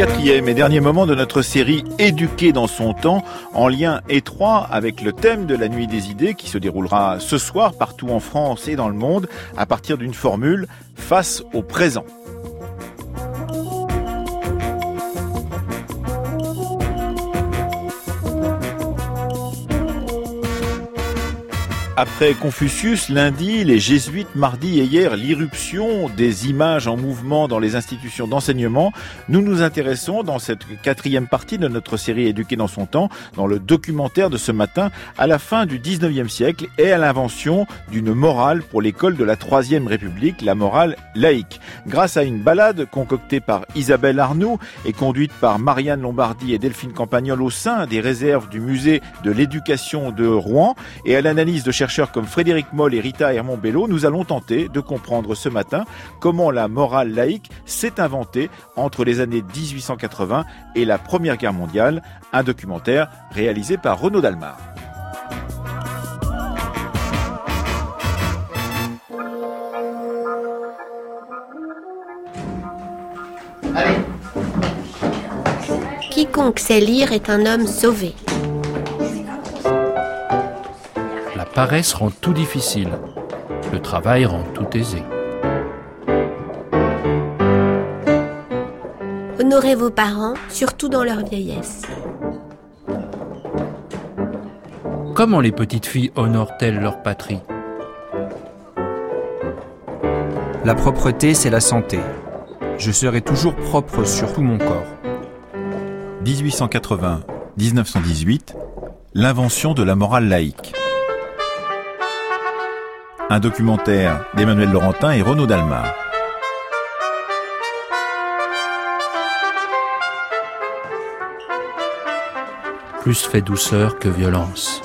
Quatrième et dernier moment de notre série Éduquer dans son temps, en lien étroit avec le thème de la Nuit des idées qui se déroulera ce soir partout en France et dans le monde à partir d'une formule face au présent. Après Confucius, lundi, les jésuites, mardi et hier, l'irruption des images en mouvement dans les institutions d'enseignement, nous nous intéressons dans cette quatrième partie de notre série Éduquer dans son temps, dans le documentaire de ce matin, à la fin du 19e siècle et à l'invention d'une morale pour l'école de la Troisième République, la morale laïque. Grâce à une balade concoctée par Isabelle Arnoux et conduite par Marianne Lombardi et Delphine Campagnol au sein des réserves du musée de l'éducation de Rouen et à l'analyse de chercheurs comme Frédéric Moll et Rita Hermont-Bello, nous allons tenter de comprendre ce matin comment la morale laïque s'est inventée entre les années 1880 et la Première Guerre mondiale, un documentaire réalisé par Renaud Dalmar. Allez. Quiconque sait lire est un homme sauvé. La paresse rend tout difficile. Le travail rend tout aisé. Honorez vos parents, surtout dans leur vieillesse. Comment les petites filles honorent-elles leur patrie ? La propreté, c'est la santé. Je serai toujours propre sur tout mon corps. 1880-1918, l'invention de la morale laïque. Un documentaire d'Emmanuel Laurentin et Renaud Dalmar. Plus fait douceur que violence.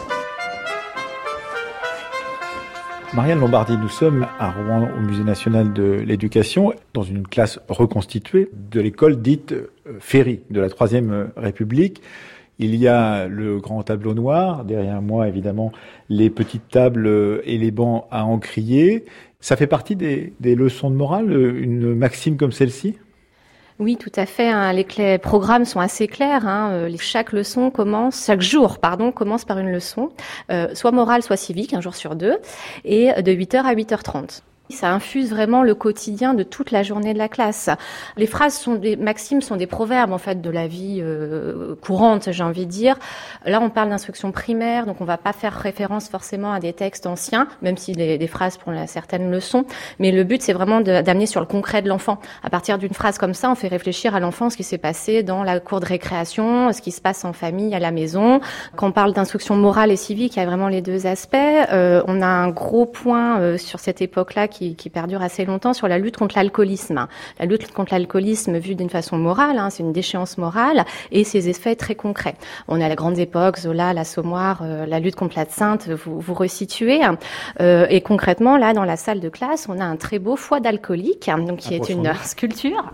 Marianne Lombardi, nous sommes à Rouen au Musée national de l'éducation, dans une classe reconstituée de l'école dite Ferry, de la Troisième République. Il y a le grand tableau noir, derrière moi évidemment les petites tables et les bancs à encrier. Ça fait partie des leçons de morale, une maxime comme celle-ci ? Oui, tout à fait. Les programmes sont assez clairs. Chaque jour commence par une leçon, soit morale, soit civique, un jour sur deux, et de 8h à 8h30. Ça infuse vraiment le quotidien de toute la journée de la classe. Les maximes sont des proverbes en fait de la vie courante, j'ai envie de dire. Là, on parle d'instruction primaire, donc on va pas faire référence forcément à des textes anciens, même si des phrases pour certaines leçons. Mais le but, c'est vraiment d'amener sur le concret de l'enfant. À partir d'une phrase comme ça, on fait réfléchir à l'enfant ce qui s'est passé dans la cour de récréation, ce qui se passe en famille, à la maison. Quand on parle d'instruction morale et civique, il y a vraiment les deux aspects. On a un gros point sur cette époque-là qui perdure assez longtemps sur la lutte contre l'alcoolisme. La lutte contre l'alcoolisme vue d'une façon morale, c'est une déchéance morale et ses effets très concrets. On est à la grande époque, Zola, l'Assommoir, la lutte contre l'absinthe, vous resituez. Et concrètement, là, dans la salle de classe, on a un très beau foie d'alcoolique, donc qui est une sculpture.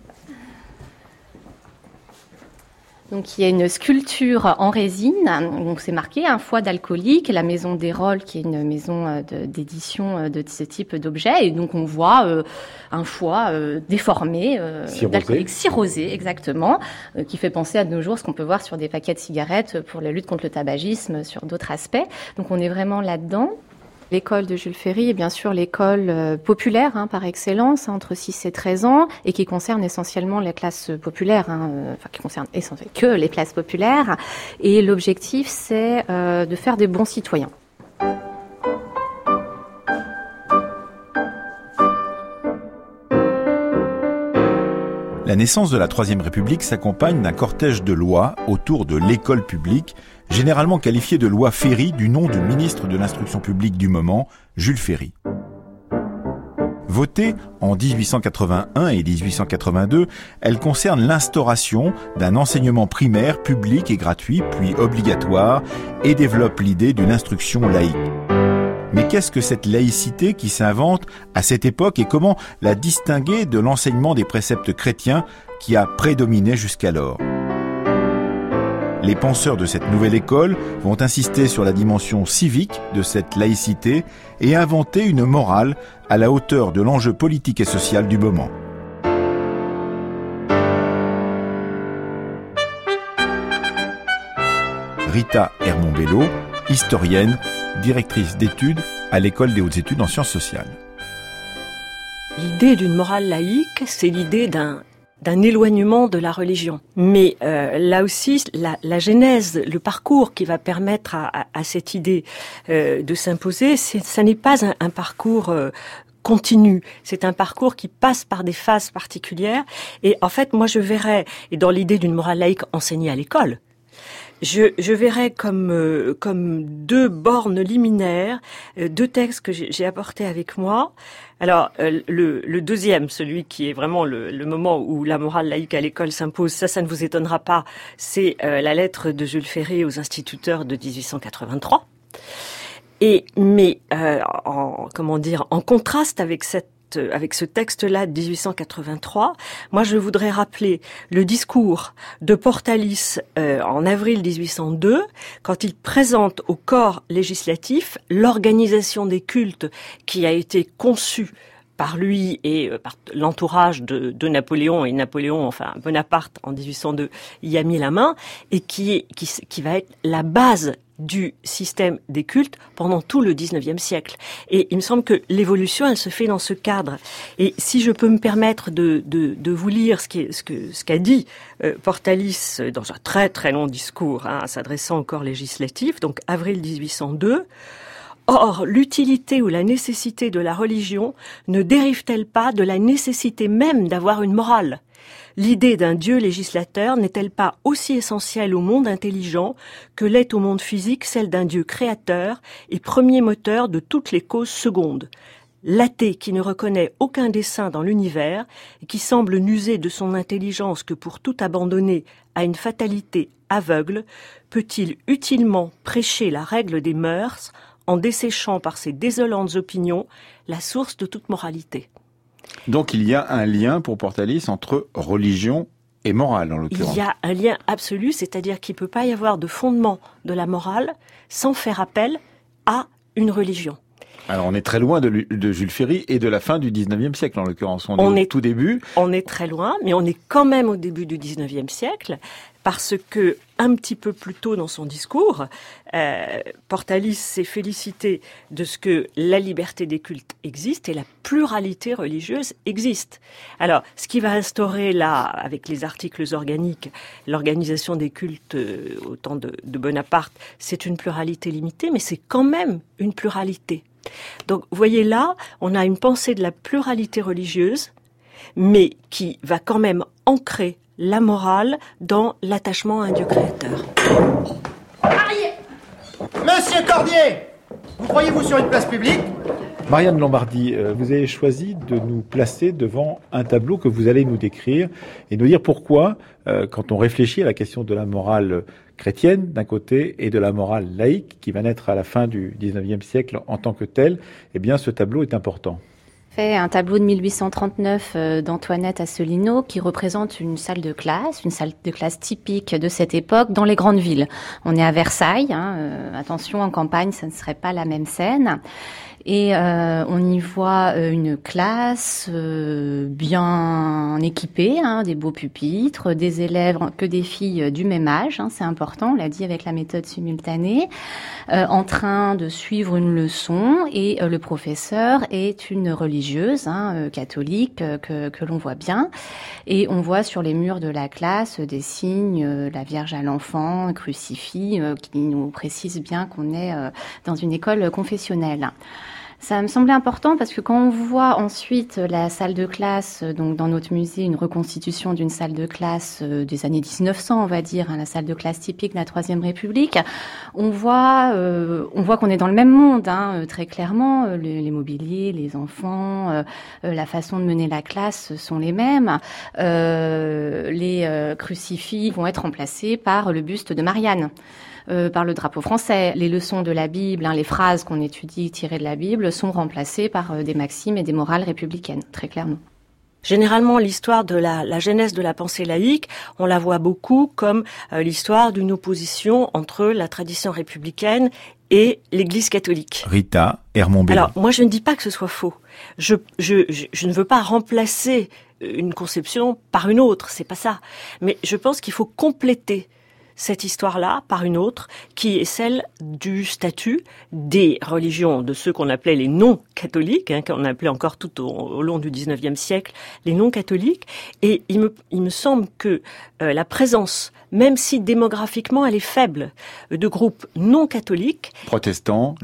Donc, il y a une sculpture en résine, donc c'est marqué un foie d'alcoolique, la maison d'Hérol, qui est une maison d'édition de ce type d'objet, et donc on voit un foie déformé, d'alcoolique cirrhosé, exactement, qui fait penser à de nos jours ce qu'on peut voir sur des paquets de cigarettes pour la lutte contre le tabagisme, sur d'autres aspects. Donc on est vraiment là-dedans. L'école de Jules Ferry est bien sûr l'école populaire par excellence, entre 6 et 13 ans, et qui concerne essentiellement les classes populaires, qui concerne essentiellement que les classes populaires. Et l'objectif, c'est de faire des bons citoyens. La naissance de la Troisième République s'accompagne d'un cortège de lois autour de l'école publique, généralement qualifiée de loi Ferry du nom du ministre de l'Instruction publique du moment, Jules Ferry. Votée en 1881 et 1882, elle concerne l'instauration d'un enseignement primaire public et gratuit, puis obligatoire, et développe l'idée d'une instruction laïque. Mais qu'est-ce que cette laïcité qui s'invente à cette époque et comment la distinguer de l'enseignement des préceptes chrétiens qui a prédominé jusqu'alors ? Les penseurs de cette nouvelle école vont insister sur la dimension civique de cette laïcité et inventer une morale à la hauteur de l'enjeu politique et social du moment. Rita Hermont-Bello, historienne, directrice d'études à l'École des hautes études en sciences sociales. L'idée d'une morale laïque, c'est l'idée d'un éloignement de la religion. Mais là aussi, la genèse, le parcours qui va permettre à cette idée de s'imposer, ça n'est pas un parcours continu. C'est un parcours qui passe par des phases particulières. Et en fait, moi, je verrais, et dans l'idée d'une morale laïque enseignée à l'école, je verrais comme deux bornes liminaires, deux textes que j'ai apportés avec moi. Alors, le deuxième, celui qui est vraiment le moment où la morale laïque à l'école s'impose, ça ne vous étonnera pas, c'est la lettre de Jules Ferry aux instituteurs de 1883. Mais en contraste avec ce texte-là de 1883, moi je voudrais rappeler le discours de Portalis en avril 1802, quand il présente au corps législatif l'organisation des cultes qui a été conçue par lui et par l'entourage de Napoléon, et Napoléon, enfin Bonaparte en 1802, y a mis la main, et qui va être la base du système des cultes pendant tout le 19e siècle. Et il me semble que l'évolution, elle se fait dans ce cadre. Et si je peux me permettre de vous lire ce qu'a dit Portalis dans un très très long discours, s'adressant au corps législatif, donc avril 1802. Or, l'utilité ou la nécessité de la religion ne dérive-t-elle pas de la nécessité même d'avoir une morale ? L'idée d'un Dieu législateur n'est-elle pas aussi essentielle au monde intelligent que l'est au monde physique celle d'un Dieu créateur et premier moteur de toutes les causes secondes ? L'athée qui ne reconnaît aucun dessein dans l'univers et qui semble n'user de son intelligence que pour tout abandonner à une fatalité aveugle, peut-il utilement prêcher la règle des mœurs en desséchant par ses désolantes opinions la source de toute moralité ? Donc il y a un lien pour Portalis entre religion et morale, en l'occurrence. Il y a un lien absolu, c'est-à-dire qu'il ne peut pas y avoir de fondement de la morale sans faire appel à une religion. Alors on est très loin de Jules Ferry et de la fin du 19e siècle, en l'occurrence. On est au tout début. On est très loin, mais on est quand même au début du 19e siècle, parce que, un petit peu plus tôt dans son discours, Portalis s'est félicité de ce que la liberté des cultes existe et la pluralité religieuse existe. Alors, ce qui va instaurer là, avec les articles organiques, l'organisation des cultes au temps de Bonaparte, c'est une pluralité limitée, mais c'est quand même une pluralité. Donc, vous voyez là, on a une pensée de la pluralité religieuse, mais qui va quand même ancrer la morale dans l'attachement à un Dieu créateur. Monsieur Cordier, vous croyez-vous sur une place publique ? Marianne Lombardi, vous avez choisi de nous placer devant un tableau que vous allez nous décrire et nous dire pourquoi, quand on réfléchit à la question de la morale chrétienne d'un côté et de la morale laïque qui va naître à la fin du 19e siècle en tant que telle, eh bien ce tableau est important. Un tableau de 1839 d'Antoinette Asselineau qui représente une salle de classe typique de cette époque dans les grandes villes. On est à Versailles, attention, en campagne, ça ne serait pas la même scène. Et on y voit une classe bien équipée, des beaux pupitres, des élèves que des filles du même âge, c'est important, on l'a dit avec la méthode simultanée, en train de suivre une leçon, et le professeur est une religieuse catholique que l'on voit bien, et on voit sur les murs de la classe des signes, la Vierge à l'enfant, un crucifix, qui nous précise bien qu'on est dans une école confessionnelle. Ça me semblait important parce que quand on voit ensuite la salle de classe, donc dans notre musée, une reconstitution d'une salle de classe des années 1900, on va dire, la salle de classe typique de la Troisième République, on voit qu'on est dans le même monde, très clairement. Les mobiliers, les enfants, la façon de mener la classe sont les mêmes. Les crucifix vont être remplacés par le buste de Marianne. Par le drapeau français. Les leçons de la Bible, les phrases qu'on étudie tirées de la Bible sont remplacées par des maximes et des morales républicaines, très clairement. Généralement, l'histoire de la genèse de la pensée laïque, on la voit beaucoup comme l'histoire d'une opposition entre la tradition républicaine et l'Église catholique. Rita Hermont-Bello. Alors, moi, je ne dis pas que ce soit faux. Je ne veux pas remplacer une conception par une autre, c'est pas ça. Mais je pense qu'il faut compléter cette histoire-là par une autre, qui est celle du statut des religions, de ceux qu'on appelait les non-catholiques, qu'on appelait encore tout au long du XIXe siècle, les non-catholiques. Et il me semble que la présence, même si démographiquement elle est faible, de groupes non-catholiques, protestants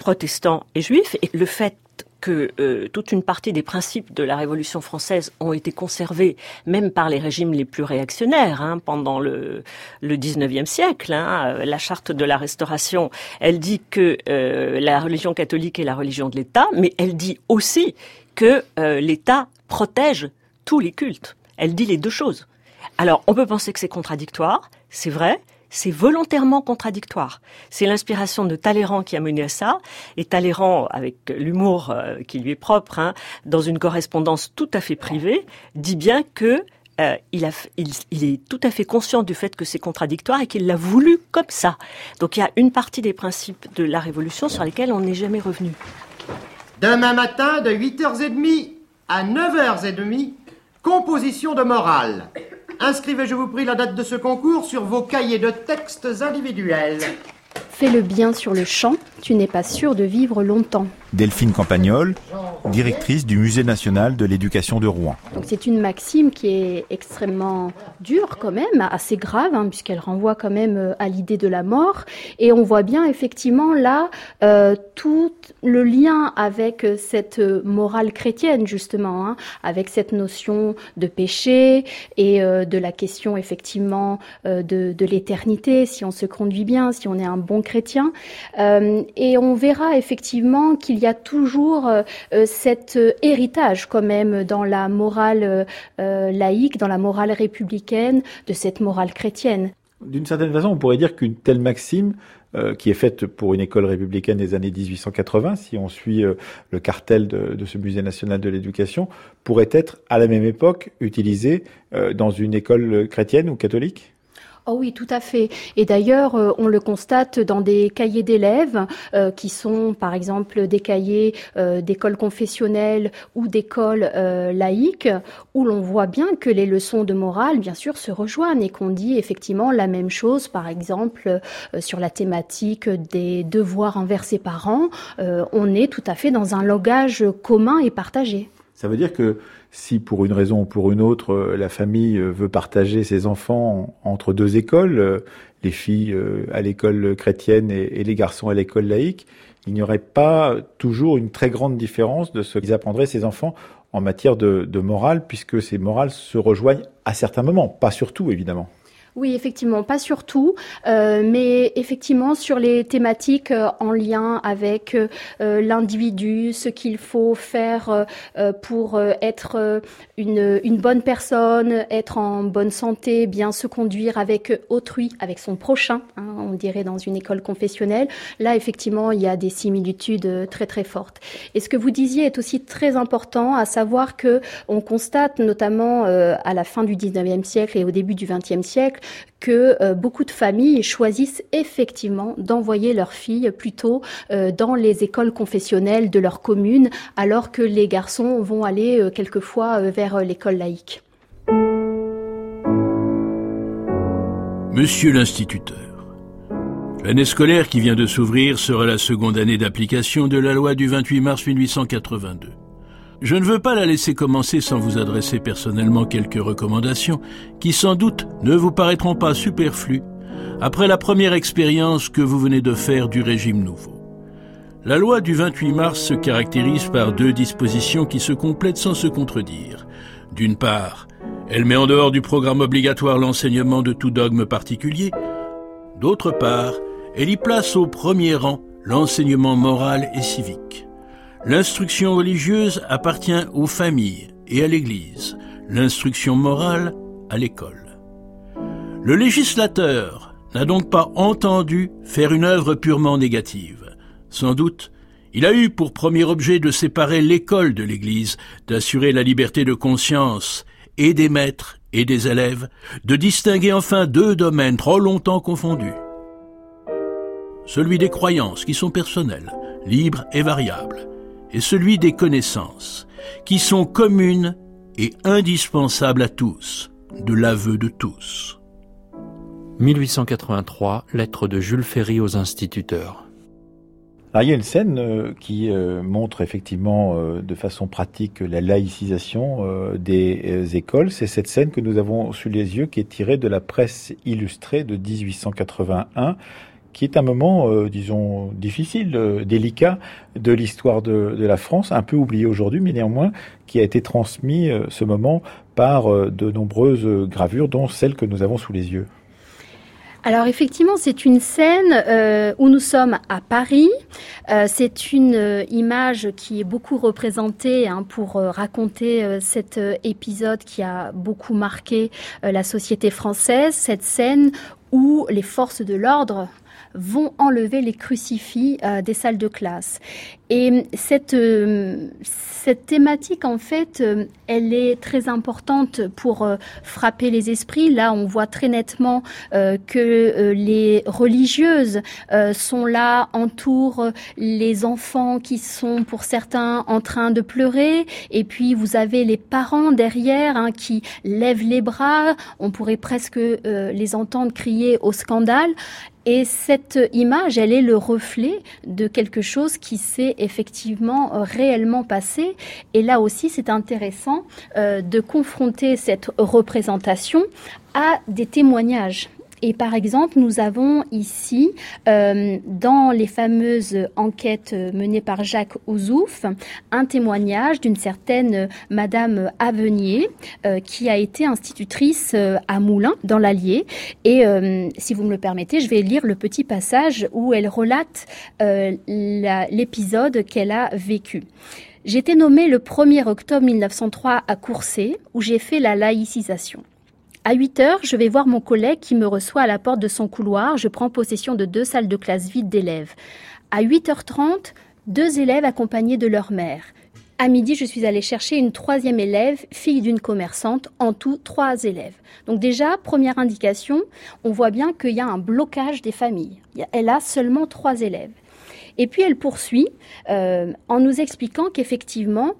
et juifs, et le fait que toute une partie des principes de la Révolution française ont été conservés, même par les régimes les plus réactionnaires, pendant le XIXe siècle. La charte de la Restauration, elle dit que la religion catholique est la religion de l'État, mais elle dit aussi que l'État protège tous les cultes. Elle dit les deux choses. Alors, on peut penser que c'est contradictoire, c'est vrai. C'est volontairement contradictoire. C'est l'inspiration de Talleyrand qui a mené à ça. Et Talleyrand, avec l'humour qui lui est propre, dans une correspondance tout à fait privée, dit bien que il est tout à fait conscient du fait que c'est contradictoire et qu'il l'a voulu comme ça. Donc il y a une partie des principes de la Révolution sur lesquels on n'est jamais revenu. Demain matin, de 8h30 à 9h30, composition de morale. Inscrivez, je vous prie, la date de ce concours sur vos cahiers de textes individuels. Fais le bien sur le champ, tu n'es pas sûr de vivre longtemps. Delphine Campagnol, directrice du Musée national de l'éducation de Rouen. Donc c'est une maxime qui est extrêmement dure quand même, assez grave, puisqu'elle renvoie quand même à l'idée de la mort. Et on voit bien effectivement là tout le lien avec cette morale chrétienne justement, avec cette notion de péché et de la question effectivement de l'éternité, si on se conduit bien, si on est un bon chrétien. Et on verra effectivement qu'il y a toujours cet héritage quand même dans la morale laïque, dans la morale républicaine, de cette morale chrétienne. D'une certaine façon, on pourrait dire qu'une telle maxime, qui est faite pour une école républicaine des années 1880, si on suit le cartel de ce musée national de l'éducation, pourrait être à la même époque utilisée dans une école chrétienne ou catholique ? Oh oui, tout à fait. Et d'ailleurs, on le constate dans des cahiers d'élèves qui sont, par exemple, des cahiers d'écoles confessionnelles ou d'écoles laïques, où l'on voit bien que les leçons de morale, bien sûr, se rejoignent et qu'on dit effectivement la même chose, par exemple, sur la thématique des devoirs envers ses parents. On est tout à fait dans un langage commun et partagé. Ça veut dire que si pour une raison ou pour une autre, la famille veut partager ses enfants entre deux écoles, les filles à l'école chrétienne et les garçons à l'école laïque, il n'y aurait pas toujours une très grande différence de ce qu'ils apprendraient ces enfants en matière de morale, puisque ces morales se rejoignent à certains moments, pas surtout évidemment. Oui, effectivement, pas sur tout, mais effectivement sur les thématiques en lien avec l'individu, ce qu'il faut faire pour être une bonne personne, être en bonne santé, bien se conduire avec autrui, avec son prochain, on dirait dans une école confessionnelle. Là, effectivement, il y a des similitudes très très fortes. Et ce que vous disiez est aussi très important, à savoir que on constate notamment à la fin du 19e siècle et au début du 20e siècle que beaucoup de familles choisissent effectivement d'envoyer leurs filles plutôt dans les écoles confessionnelles de leur commune, alors que les garçons vont aller quelquefois vers l'école laïque. Monsieur l'instituteur, l'année scolaire qui vient de s'ouvrir sera la seconde année d'application de la loi du 28 mars 1882. Je ne veux pas la laisser commencer sans vous adresser personnellement quelques recommandations qui sans doute ne vous paraîtront pas superflues après la première expérience que vous venez de faire du régime nouveau. La loi du 28 mars se caractérise par deux dispositions qui se complètent sans se contredire. D'une part, elle met en dehors du programme obligatoire l'enseignement de tout dogme particulier. D'autre part, elle y place au premier rang l'enseignement moral et civique. L'instruction religieuse appartient aux familles et à l'Église, l'instruction morale à l'école. Le législateur n'a donc pas entendu faire une œuvre purement négative. Sans doute, il a eu pour premier objet de séparer l'école de l'Église, d'assurer la liberté de conscience et des maîtres et des élèves, de distinguer enfin deux domaines trop longtemps confondus. Celui des croyances qui sont personnelles, libres et variables, et celui des connaissances, qui sont communes et indispensables à tous, de l'aveu de tous. 1883, lettre de Jules Ferry aux instituteurs. Alors, il y a une scène qui montre effectivement de façon pratique la laïcisation des écoles. C'est cette scène que nous avons sous les yeux qui est tirée de la presse illustrée de 1881, qui est un moment, disons, difficile, délicat de l'histoire de la France, un peu oublié aujourd'hui, mais néanmoins qui a été transmis ce moment par de nombreuses gravures, dont celle que nous avons sous les yeux. Alors effectivement, c'est une scène où nous sommes à Paris. C'est une image qui est beaucoup représentée pour raconter cet épisode qui a beaucoup marqué la société française. Cette scène où les forces de l'ordre vont enlever les crucifix des salles de classe. Et cette thématique, en fait, elle est très importante pour frapper les esprits. Là, on voit très nettement que les religieuses sont là, entourent les enfants qui sont, pour certains, en train de pleurer. Et puis, vous avez les parents derrière qui lèvent les bras. On pourrait presque les entendre crier au scandale. Et cette image, elle est le reflet de quelque chose qui s'est effectivement réellement passé. Et là aussi, c'est intéressant de confronter cette représentation à des témoignages. Et par exemple, nous avons ici, dans les fameuses enquêtes menées par Jacques Ouzouf, un témoignage d'une certaine Madame Avenier, qui a été institutrice à Moulins, dans l'Allier. Et si vous me le permettez, je vais lire le petit passage où elle relate l'épisode qu'elle a vécu. « J'ai été nommée le 1er octobre 1903 à Courcey, où j'ai fait la laïcisation. À 8h, je vais voir mon collègue qui me reçoit à la porte de son couloir. Je prends possession de 2 salles de classe vides d'élèves. À 8h30, 2 élèves accompagnés de leur mère. À midi, je suis allée chercher une 3e élève, fille d'une commerçante, en tout 3 élèves. Donc déjà, première indication, on voit bien qu'il y a un blocage des familles. Elle a seulement 3 élèves. Et puis elle poursuit en nous expliquant qu'effectivement,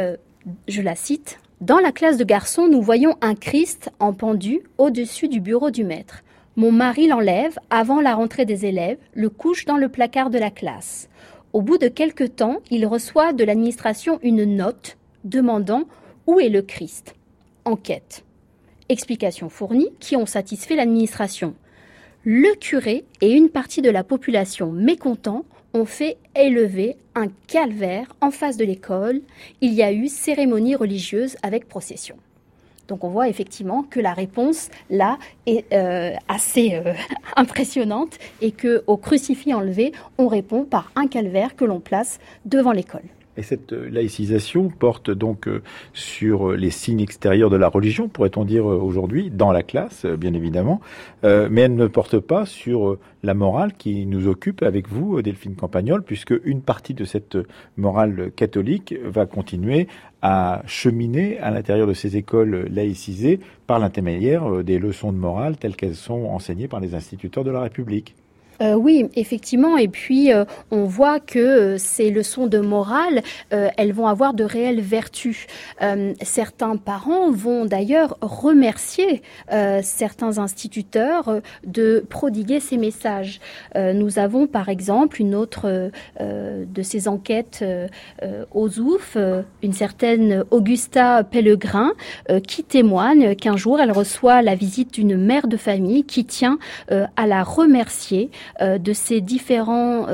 je la cite, « Dans la classe de garçons, nous voyons un Christ en pendu au-dessus du bureau du maître. Mon mari l'enlève avant la rentrée des élèves, le couche dans le placard de la classe. Au bout de quelque temps, il reçoit de l'administration une note demandant où est le Christ. Enquête. Explications fournies qui ont satisfait l'administration. Le curé et une partie de la population mécontents ont fait élever un calvaire en face de l'école. Il y a eu cérémonie religieuse avec procession. » Donc on voit effectivement que la réponse, là, est assez impressionnante et qu'au crucifix enlevé, on répond par un calvaire que l'on place devant l'école. Et cette laïcisation porte donc sur les signes extérieurs de la religion, pourrait-on dire aujourd'hui, dans la classe, bien évidemment, mais elle ne porte pas sur la morale qui nous occupe avec vous, Delphine Campagnol, puisque une partie de cette morale catholique va continuer à cheminer à l'intérieur de ces écoles laïcisées par l'intermédiaire des leçons de morale telles qu'elles sont enseignées par les instituteurs de la République. Oui, effectivement. Et puis, on voit que ces leçons de morale, elles vont avoir de réelles vertus. Certains parents vont d'ailleurs remercier certains instituteurs de prodiguer ces messages. Nous avons, par exemple, une autre de ces enquêtes aux Ouf, une certaine Augusta Pellegrin, qui témoigne qu'un jour, elle reçoit la visite d'une mère de famille qui tient à la remercier de ces différents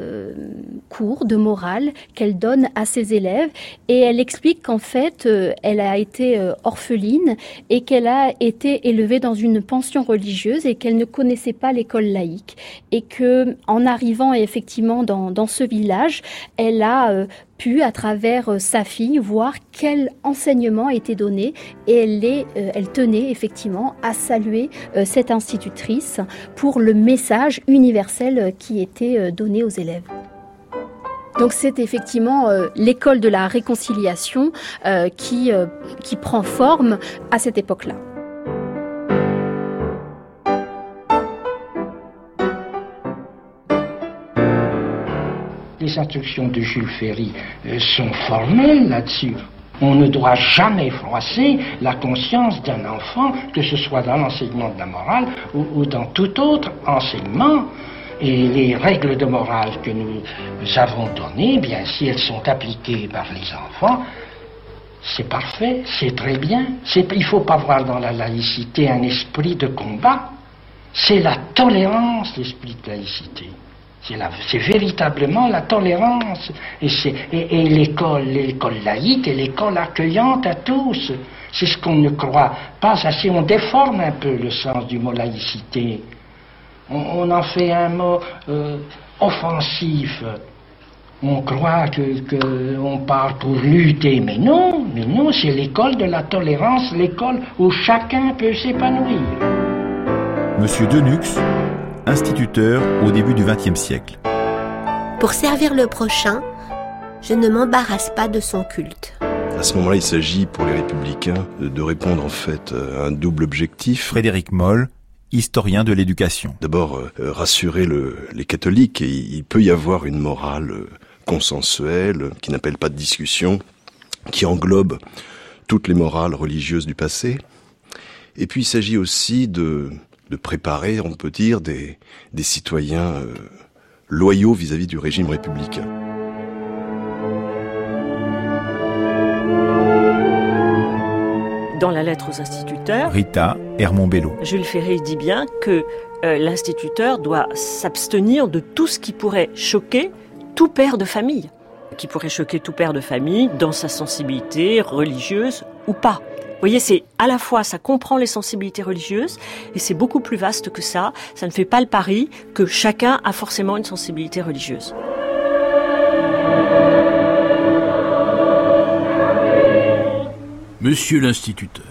cours de morale qu'elle donne à ses élèves. Et elle explique qu'en fait, elle a été orpheline et qu'elle a été élevée dans une pension religieuse et qu'elle ne connaissait pas l'école laïque. Et que, en arrivant effectivement dans ce village, elle a pu, à travers sa fille, voir quel enseignement était donné et elle tenait effectivement à saluer cette institutrice pour le message universel qui était donné aux élèves. Donc c'est effectivement l'école de la réconciliation qui prend forme à cette époque-là. Les instructions de Jules Ferry sont formelles là-dessus. On ne doit jamais froisser la conscience d'un enfant, que ce soit dans l'enseignement de la morale ou dans tout autre enseignement. Et les règles de morale que nous avons données, bien, si elles sont appliquées par les enfants, c'est parfait, c'est très bien. Il ne faut pas voir dans la laïcité un esprit de combat. C'est la tolérance, l'esprit de laïcité. C'est véritablement la tolérance. Et l'école laïque est l'école accueillante à tous. C'est ce qu'on ne croit pas assez. On déforme un peu le sens du mot laïcité. On en fait un mot offensif. On croit qu'on parle pour lutter, mais non, c'est l'école de la tolérance, l'école où chacun peut s'épanouir. Monsieur Denux, instituteur au début du XXe siècle. Pour servir le prochain, je ne m'embarrasse pas de son culte. À ce moment-là, il s'agit pour les Républicains de répondre en fait à un double objectif. Frédéric Moll, historien de l'éducation. D'abord, rassurer les catholiques, et il peut y avoir une morale consensuelle, qui n'appelle pas de discussion, qui englobe toutes les morales religieuses du passé. Et puis il s'agit aussi de préparer, on peut dire, des citoyens loyaux vis-à-vis du régime républicain. Dans la lettre aux instituteurs, Rita Hermont-Bello. Jules Ferry dit bien que l'instituteur doit s'abstenir de tout ce qui pourrait choquer tout père de famille, dans sa sensibilité religieuse ou pas. Vous voyez, c'est à la fois, ça comprend les sensibilités religieuses, et c'est beaucoup plus vaste que ça. Ça ne fait pas le pari que chacun a forcément une sensibilité religieuse. Monsieur l'instituteur,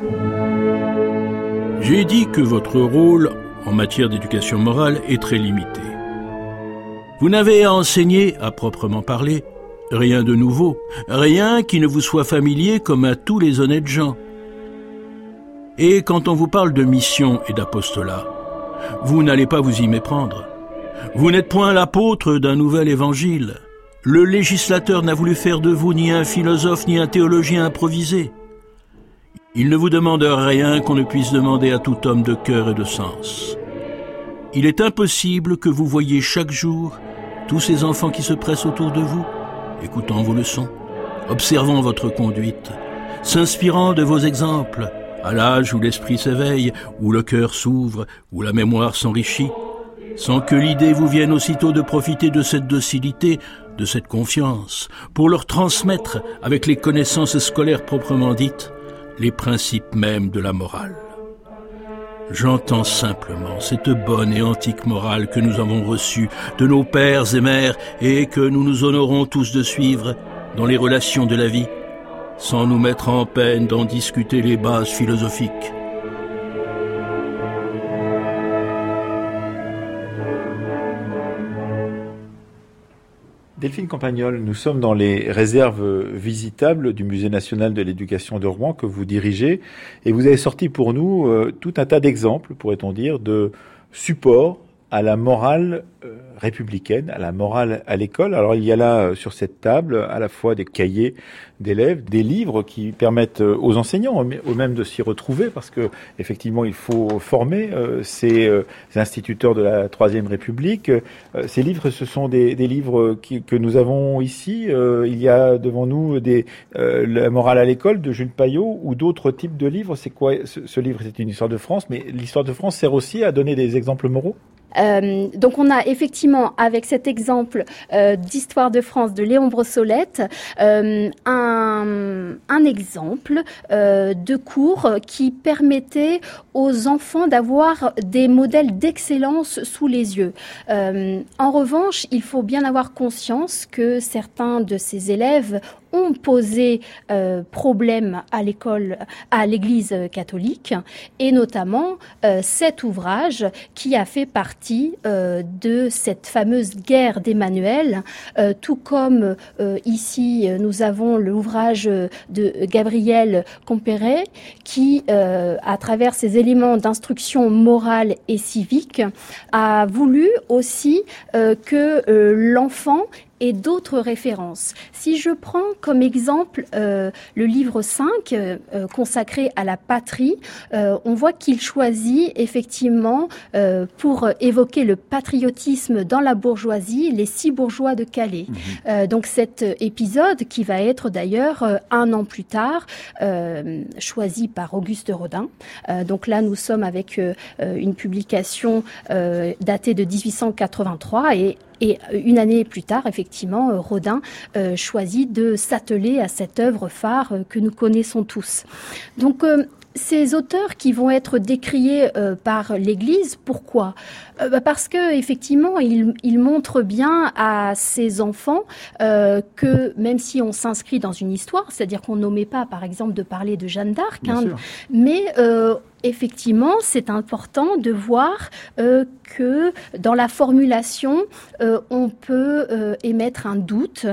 j'ai dit que votre rôle en matière d'éducation morale est très limité. Vous n'avez à enseigner, à proprement parler, rien de nouveau, rien qui ne vous soit familier comme à tous les honnêtes gens. Et quand on vous parle de mission et d'apostolat, vous n'allez pas vous y méprendre. Vous n'êtes point l'apôtre d'un nouvel évangile. Le législateur n'a voulu faire de vous ni un philosophe ni un théologien improvisé. Il ne vous demande rien qu'on ne puisse demander à tout homme de cœur et de sens. Il est impossible que vous voyiez chaque jour tous ces enfants qui se pressent autour de vous, écoutant vos leçons, observant votre conduite, s'inspirant de vos exemples, à l'âge où l'esprit s'éveille, où le cœur s'ouvre, où la mémoire s'enrichit, sans que l'idée vous vienne aussitôt de profiter de cette docilité, de cette confiance, pour leur transmettre, avec les connaissances scolaires proprement dites, les principes mêmes de la morale. J'entends simplement cette bonne et antique morale que nous avons reçue de nos pères et mères et que nous nous honorons tous de suivre dans les relations de la vie, sans nous mettre en peine d'en discuter les bases philosophiques. Delphine Campagnol, nous sommes dans les réserves visitables du Musée national de l'éducation de Rouen que vous dirigez, et vous avez sorti pour nous tout un tas d'exemples, pourrait-on dire, de supports à la morale républicaine, à la morale à l'école. Alors il y a là sur cette table à la fois des cahiers d'élèves, des livres qui permettent aux enseignants eux-mêmes de s'y retrouver, parce que effectivement il faut former ces instituteurs de la Troisième République. Ces livres, ce sont des livres que nous avons ici. Il y a devant nous La morale à l'école de Jules Payot ou d'autres types de livres. C'est quoi ce livre? C'est une histoire de France, mais l'histoire de France sert aussi à donner des exemples moraux. Donc on a effectivement, avec cet exemple d'histoire de France de Léon Brossolette, un exemple de cours qui permettait aux enfants d'avoir des modèles d'excellence sous les yeux. En revanche, il faut bien avoir conscience que certains de ces élèves ont posé problème à l'Église catholique, et notamment cet ouvrage qui a fait partie de cette fameuse guerre d'Emmanuel, tout comme ici nous avons l'ouvrage de Gabriel Compéré qui, à travers ses éléments d'instruction morale et civique, a voulu aussi que l'enfant et d'autres références. Si je prends comme exemple le livre 5 consacré à la patrie, on voit qu'il choisit effectivement pour évoquer le patriotisme dans la bourgeoisie, les 6 bourgeois de Calais. Donc cet épisode qui va être d'ailleurs 1 an plus tard choisi par Auguste Rodin. Donc là nous sommes avec une publication datée de 1883 et 1 année plus tard, effectivement, Rodin choisit de s'atteler à cette œuvre phare que nous connaissons tous. Donc, ces auteurs qui vont être décriés par l'Église, pourquoi ? Parce que effectivement, ils montrent bien à ces enfants que même si on s'inscrit dans une histoire, c'est-à-dire qu'on n'omet pas, par exemple, de parler de Jeanne d'Arc, mais effectivement, c'est important de voir que dans la formulation, on peut émettre un doute,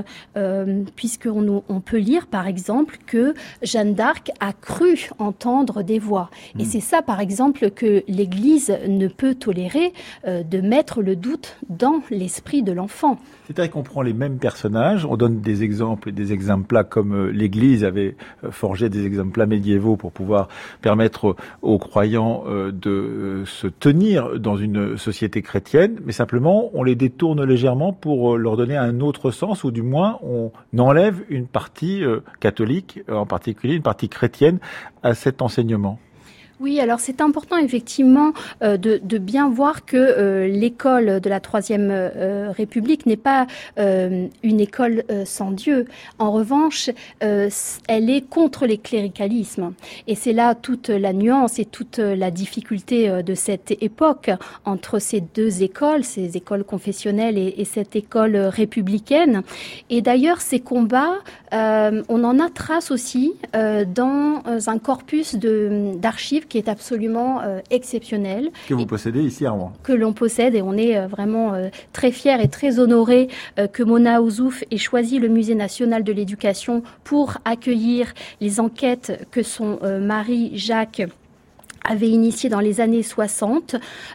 puisqu'on peut lire, par exemple, que Jeanne d'Arc a cru entendre des voix. Et c'est ça, par exemple, que l'Église ne peut tolérer, de mettre le doute dans l'esprit de l'enfant. C'est-à-dire qu'on prend les mêmes personnages, on donne des exemples plats comme l'Église avait forgé des exemples plats médiévaux pour pouvoir permettre aux croyants de se tenir dans une société chrétienne, mais simplement on les détourne légèrement pour leur donner un autre sens, ou du moins on enlève une partie catholique, en particulier une partie chrétienne, à cet enseignement. Oui, alors c'est important effectivement de bien voir que l'école de la Troisième République n'est pas une école sans Dieu. En revanche, elle est contre les cléricalismes. Et c'est là toute la nuance et toute la difficulté de cette époque entre ces 2 écoles, ces écoles confessionnelles et cette école républicaine. Et d'ailleurs, ces combats, on en a trace aussi dans un corpus d'archives qui est absolument exceptionnel. Que vous possédez ici à Rouen. Que l'on possède, et on est vraiment très fiers et très honorés que Mona Ozouf ait choisi le Musée national de l'éducation pour accueillir les enquêtes que son mari Jacques avait initié dans les années 60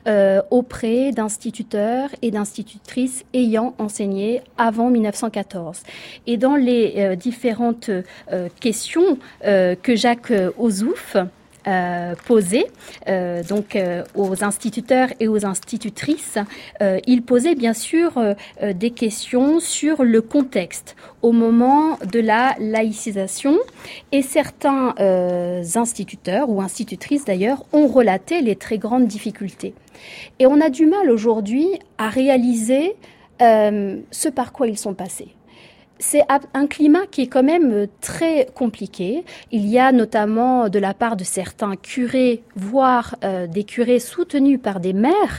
auprès d'instituteurs et d'institutrices ayant enseigné avant 1914. Et dans les différentes questions que Jacques Ozouf posait aux instituteurs et aux institutrices, il posait bien sûr des questions sur le contexte au moment de la laïcisation, et certains instituteurs ou institutrices d'ailleurs ont relaté les très grandes difficultés. Et on a du mal aujourd'hui à réaliser ce par quoi ils sont passés. C'est un climat qui est quand même très compliqué. Il y a notamment de la part de certains curés, voire des curés soutenus par des maires,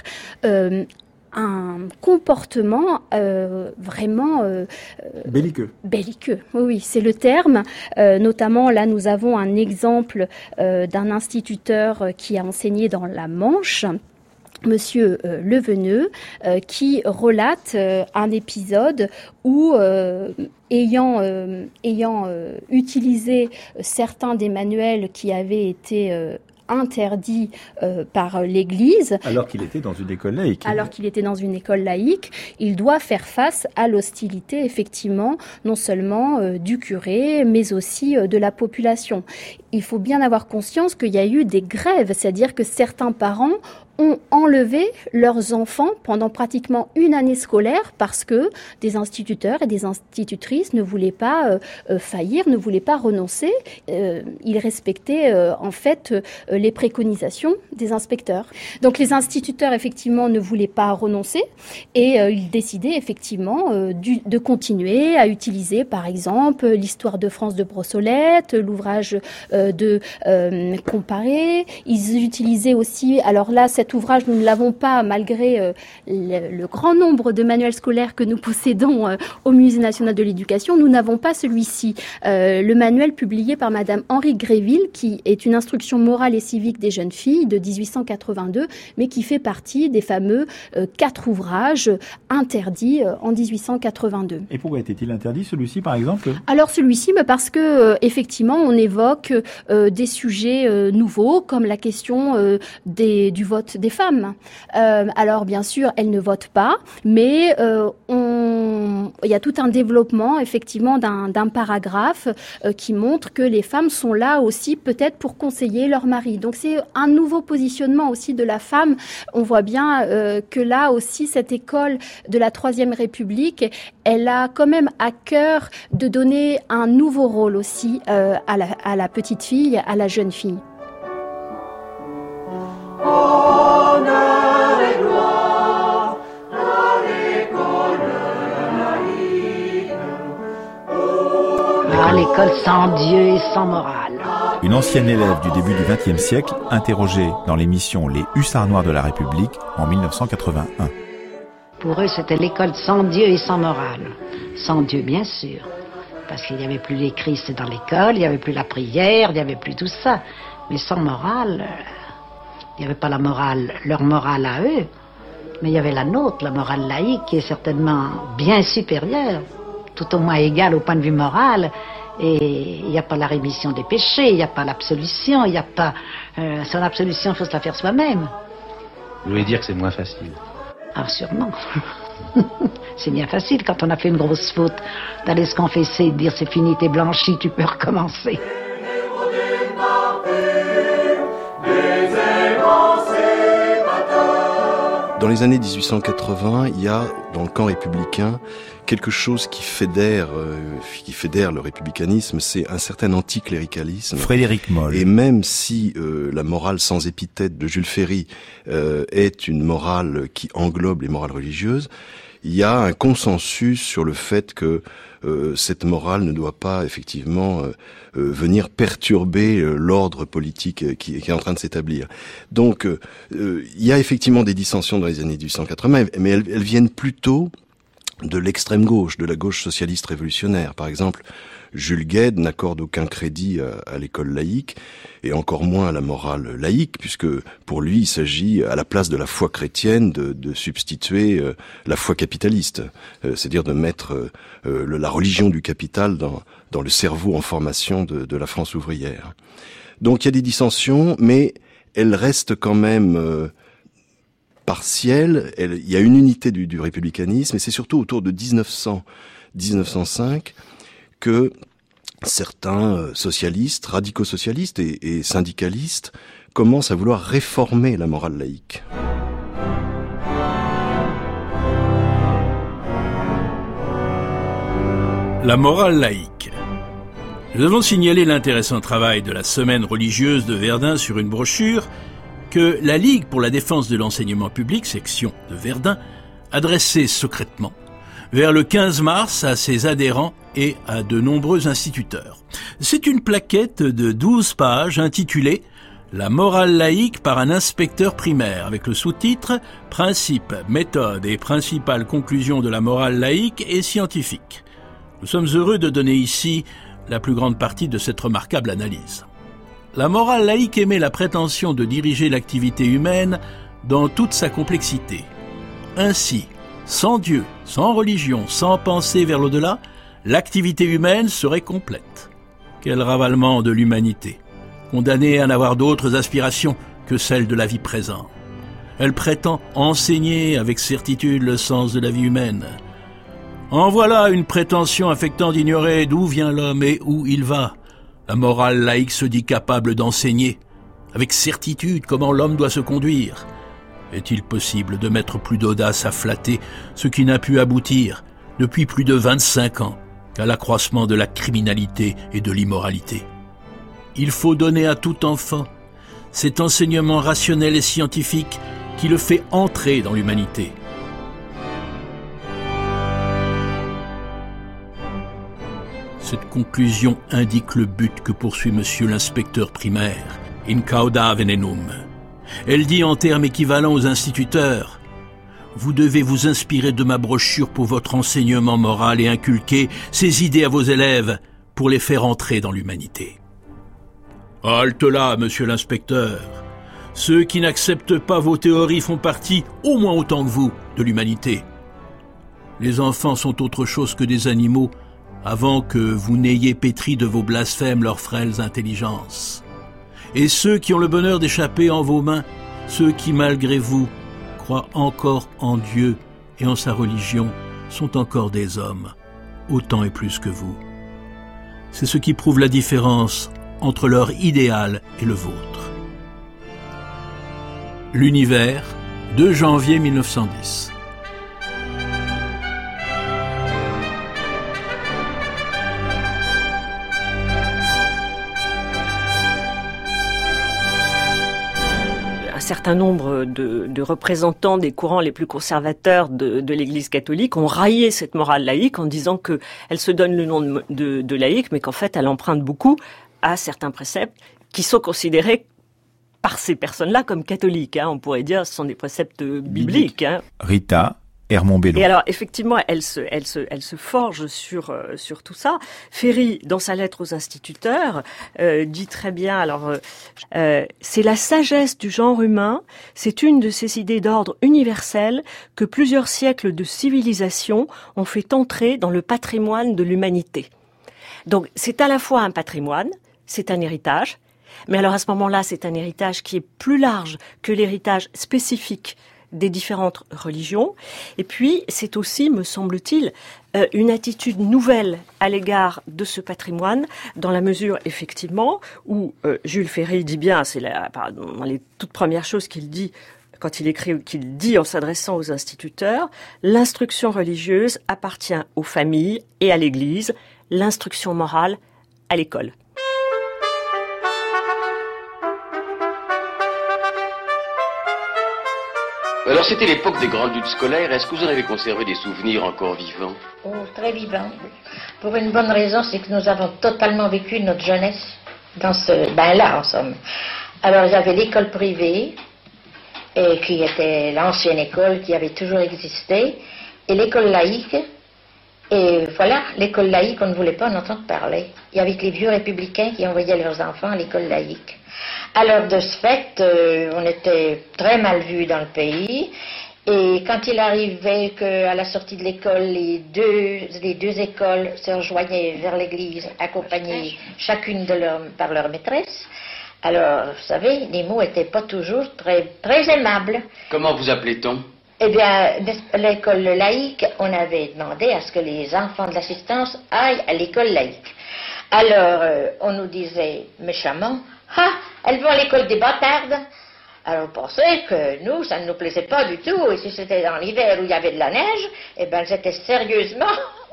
un comportement vraiment belliqueux. Belliqueux, oui, c'est le terme. Notamment, là, nous avons un exemple d'un instituteur qui a enseigné dans la Manche, Monsieur Leveneux, qui relate un épisode où, ayant utilisé certains des manuels qui avaient été interdit par l'Église. Alors qu'il était dans une école laïque. Alors qu'il était dans une école laïque, il doit faire face à l'hostilité, effectivement, non seulement du curé, mais aussi de la population. Il faut bien avoir conscience qu'il y a eu des grèves, c'est-à-dire que certains parents ont enlevé leurs enfants pendant pratiquement une année scolaire parce que des instituteurs et des institutrices ne voulaient pas faillir, ne voulaient pas renoncer. Ils respectaient en fait les préconisations des inspecteurs. Donc les instituteurs effectivement ne voulaient pas renoncer et ils décidaient effectivement de continuer à utiliser par exemple l'histoire de France de Brossolette, l'ouvrage de Comparé. Ils utilisaient aussi, alors là cet ouvrage, nous ne l'avons pas malgré le grand nombre de manuels scolaires que nous possédons au Musée national de l'éducation. Nous n'avons pas celui-ci. Le manuel publié par Madame Henri Gréville, qui est une instruction morale et civique des jeunes filles de 1882, mais qui fait partie des fameux 4 ouvrages interdits en 1882. Et pourquoi était-il interdit, celui-ci, par exemple ? Alors celui-ci, parce que effectivement, on évoque des sujets nouveaux, comme la question du vote vote des femmes. Alors bien sûr, elles ne votent pas, mais il y a tout un développement effectivement d'un paragraphe qui montre que les femmes sont là aussi peut-être pour conseiller leur mari. Donc c'est un nouveau positionnement aussi de la femme. On voit bien que là aussi cette école de la Troisième République, elle a quand même à cœur de donner un nouveau rôle aussi à la petite fille, à la jeune fille. Honneur et gloire à l'école laïque. À l'école sans Dieu et sans morale. Une ancienne élève du début du XXe siècle, interrogée dans l'émission Les Hussards Noirs de la République en 1981. Pour eux, c'était l'école sans Dieu et sans morale. Sans Dieu, bien sûr. Parce qu'il n'y avait plus les Christ dans l'école, il n'y avait plus la prière, il n'y avait plus tout ça. Mais sans morale, il n'y avait pas la morale, leur morale à eux, mais il y avait la nôtre, la morale laïque, qui est certainement bien supérieure, tout au moins égale au point de vue moral. Et il n'y a pas la rémission des péchés, il n'y a pas l'absolution, il n'y a pas... son absolution, il faut se la faire soi-même. Vous voulez dire que c'est moins facile? Ah, sûrement. C'est bien facile quand on a fait une grosse faute d'aller se confesser et de dire c'est fini, t'es blanchi, tu peux recommencer. Dans les années 1880, il y a, dans le camp républicain, quelque chose qui fédère le républicanisme, c'est un certain anticléricalisme. Frédéric Moll. Et même si la morale sans épithète de Jules Ferry est une morale qui englobe les morales religieuses, il y a un consensus sur le fait que cette morale ne doit pas effectivement venir perturber l'ordre politique qui est en train de s'établir. Donc il y a effectivement des dissensions dans les années 1880, mais elles viennent plutôt de l'extrême gauche, de la gauche socialiste révolutionnaire. Par exemple, Jules Guesde n'accorde aucun crédit à l'école laïque, et encore moins à la morale laïque, puisque pour lui, il s'agit, à la place de la foi chrétienne, de substituer la foi capitaliste, c'est-à-dire de mettre la religion du capital dans le cerveau en formation de la France ouvrière. Donc il y a des dissensions, mais elles restent quand même... partielle. Il y a une unité du républicanisme, et c'est surtout autour de 1905 que certains socialistes, radicaux-socialistes et syndicalistes commencent à vouloir réformer la morale laïque. La morale laïque. Nous avons signalé l'intéressant travail de la Semaine religieuse de Verdun sur une brochure que la Ligue pour la défense de l'enseignement public, section de Verdun, adressait secrètement vers le 15 mars à ses adhérents et à de nombreux instituteurs. C'est une plaquette de 12 pages intitulée « La morale laïque par un inspecteur primaire » avec le sous-titre « Principes, méthodes et principales conclusions de la morale laïque et scientifique ». Nous sommes heureux de donner ici la plus grande partie de cette remarquable analyse. La morale laïque émet la prétention de diriger l'activité humaine dans toute sa complexité. Ainsi, sans Dieu, sans religion, sans pensée vers l'au-delà, l'activité humaine serait complète. Quel ravalement de l'humanité, condamnée à n'avoir d'autres aspirations que celles de la vie présente. Elle prétend enseigner avec certitude le sens de la vie humaine. En voilà une prétention affectant d'ignorer d'où vient l'homme et où il va. La morale laïque se dit capable d'enseigner, avec certitude, comment l'homme doit se conduire. Est-il possible de mettre plus d'audace à flatter ce qui n'a pu aboutir, depuis plus de 25 ans, qu'à l'accroissement de la criminalité et de l'immoralité? Il faut donner à tout enfant cet enseignement rationnel et scientifique qui le fait entrer dans l'humanité. Cette conclusion indique le but que poursuit monsieur l'inspecteur primaire, in cauda venenum. Elle dit en termes équivalents aux instituteurs: vous devez vous inspirer de ma brochure pour votre enseignement moral et inculquer ces idées à vos élèves pour les faire entrer dans l'humanité. Halte là, monsieur l'inspecteur. Ceux qui n'acceptent pas vos théories font partie, au moins autant que vous, de l'humanité. Les enfants sont autre chose que des animaux, avant que vous n'ayez pétri de vos blasphèmes leurs frêles intelligences. Et ceux qui ont le bonheur d'échapper en vos mains Ceux qui, malgré vous, croient encore en Dieu et en sa religion sont encore des hommes, autant et plus que vous. C'est ce qui prouve la différence entre leur idéal et le vôtre. L'Univers, 2 janvier 1910. Un certain nombre de représentants des courants les plus conservateurs de l'Église catholique ont raillé cette morale laïque en disant qu'elle se donne le nom de laïque, mais qu'en fait elle emprunte beaucoup à certains préceptes qui sont considérés par ces personnes-là comme catholiques. On pourrait dire que ce sont des préceptes bibliques. Rita Hermont-Bello. Et alors, effectivement, elle se forge sur tout ça. Ferry, dans sa lettre aux instituteurs, dit très bien, c'est la sagesse du genre humain, c'est une de ces idées d'ordre universel que plusieurs siècles de civilisation ont fait entrer dans le patrimoine de l'humanité. Donc, c'est à la fois un patrimoine, c'est un héritage, mais alors à ce moment-là, c'est un héritage qui est plus large que l'héritage spécifique des différentes religions. Et puis, c'est aussi, me semble-t-il, une attitude nouvelle à l'égard de ce patrimoine, dans la mesure, effectivement, où Jules Ferry dit bien, c'est dans les toutes premières choses qu'il dit, quand il écrit, qu'il dit en s'adressant aux instituteurs, l'instruction religieuse appartient aux familles et à l'Église, l'instruction morale à l'école. Alors c'était l'époque des grandes luttes scolaires. Est-ce que vous en avez conservé des souvenirs encore vivants? Oh, très vivants. Pour une bonne raison, c'est que nous avons totalement vécu notre jeunesse dans là en somme. Alors il y avait l'école privée, qui était l'ancienne école qui avait toujours existé, et l'école laïque. Et voilà, l'école laïque, on ne voulait pas en entendre parler. Il y avait que les vieux républicains qui envoyaient leurs enfants à l'école laïque. Alors de ce fait, on était très mal vus dans le pays. Et quand il arrivait qu'à la sortie de l'école, les deux écoles se rejoignaient vers l'église, accompagnées chacune par leur maîtresse, alors, vous savez, les mots n'étaient pas toujours très, très aimables. Comment vous appelait-on? Eh bien, l'école laïque, on avait demandé à ce que les enfants de l'assistance aillent à l'école laïque. Alors, on nous disait méchamment, « Ah, elles vont à l'école des bâtardes !» Alors, on pensait que nous, ça ne nous plaisait pas du tout. Et si c'était dans l'hiver où il y avait de la neige, eh bien, elles étaient sérieusement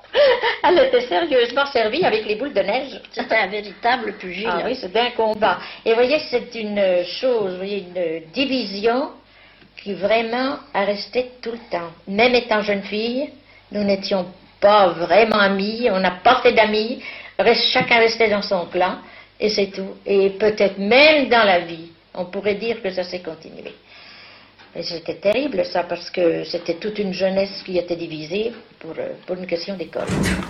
servies avec les boules de neige. C'était un véritable pugile. Ah oui, c'était un combat. Et vous voyez, c'est une chose, vous voyez, une division qui vraiment a resté tout le temps. Même étant jeune fille, nous n'étions pas vraiment amis, on n'a pas fait d'amis, chacun restait dans son clan, et c'est tout. Et peut-être même dans la vie, on pourrait dire que ça s'est continué. Et c'était terrible ça, parce que c'était toute une jeunesse qui était divisée pour une question d'école.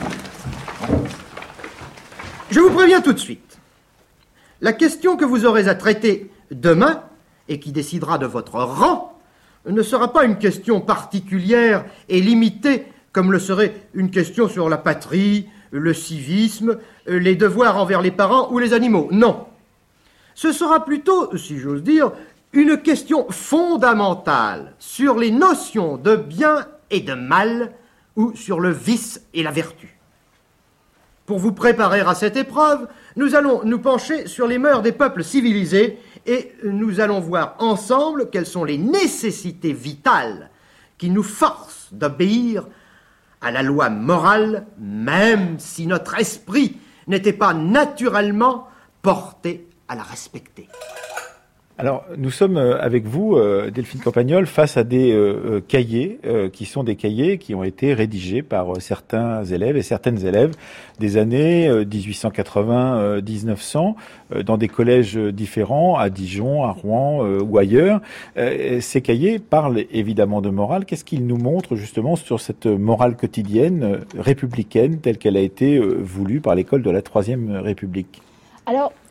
Je vous préviens tout de suite. La question que vous aurez à traiter demain, et qui décidera de votre rang, ne sera pas une question particulière et limitée comme le serait une question sur la patrie, le civisme, les devoirs envers les parents ou les animaux. Non. Ce sera plutôt, si j'ose dire, une question fondamentale sur les notions de bien et de mal ou sur le vice et la vertu. Pour vous préparer à cette épreuve, nous allons nous pencher sur les mœurs des peuples civilisés et nous allons voir ensemble quelles sont les nécessités vitales qui nous forcent d'obéir à la loi morale, même si notre esprit n'était pas naturellement porté à la respecter. Alors, nous sommes avec vous, Delphine Campagnol, face à des cahiers qui sont des cahiers qui ont été rédigés par certains élèves et certaines élèves des années 1880-1900 dans des collèges différents, à Dijon, à Rouen ou ailleurs. Ces cahiers parlent évidemment de morale. Qu'est-ce qu'ils nous montrent justement sur cette morale quotidienne républicaine telle qu'elle a été voulue par l'école de la Troisième République ? Alors,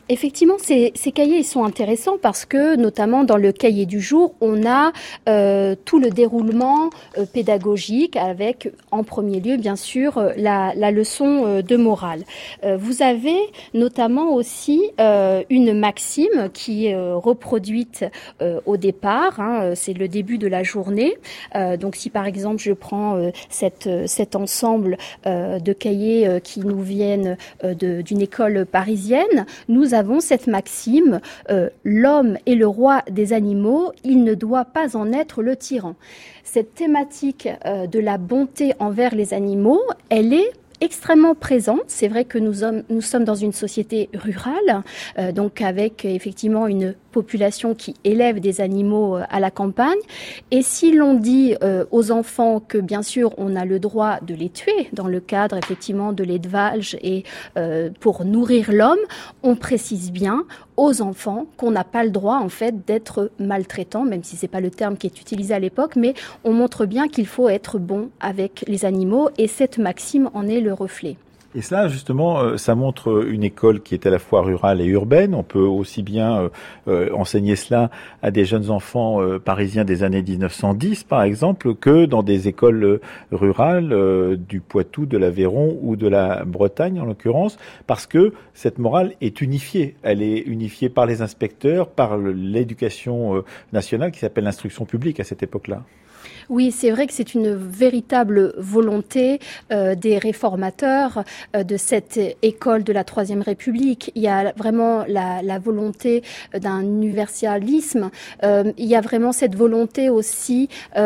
Effectivement, ces cahiers ils sont intéressants parce que, notamment dans le cahier du jour, on a tout le déroulement pédagogique avec, en premier lieu, bien sûr, la leçon de morale. Vous avez notamment aussi une maxime qui est reproduite au départ, c'est le début de la journée. Donc si par exemple je prends cet ensemble de cahiers qui nous viennent d'une école parisienne, nous avons cette maxime, l'homme est le roi des animaux, il ne doit pas en être le tyran. Cette thématique de la bonté envers les animaux, elle est extrêmement présente. C'est vrai que nous sommes dans une société rurale, donc avec effectivement une population qui élève des animaux à la campagne. Et si l'on dit aux enfants que bien sûr on a le droit de les tuer dans le cadre effectivement de l'élevage et pour nourrir l'homme, on précise bien aux enfants qu'on n'a pas le droit en fait d'être maltraitant, même si c'est pas le terme qui est utilisé à l'époque, mais on montre bien qu'il faut être bon avec les animaux et cette maxime en est le reflet. Et cela, justement, ça montre une école qui est à la fois rurale et urbaine. On peut aussi bien enseigner cela à des jeunes enfants parisiens des années 1910, par exemple, que dans des écoles rurales du Poitou, de l'Aveyron ou de la Bretagne, en l'occurrence, parce que cette morale est unifiée. Elle est unifiée par les inspecteurs, par l'éducation nationale qui s'appelle l'instruction publique à cette époque-là. Oui, c'est vrai que c'est une véritable volonté des réformateurs de cette école de la Troisième République. Il y a vraiment la volonté d'un universalisme. Il y a vraiment cette volonté aussi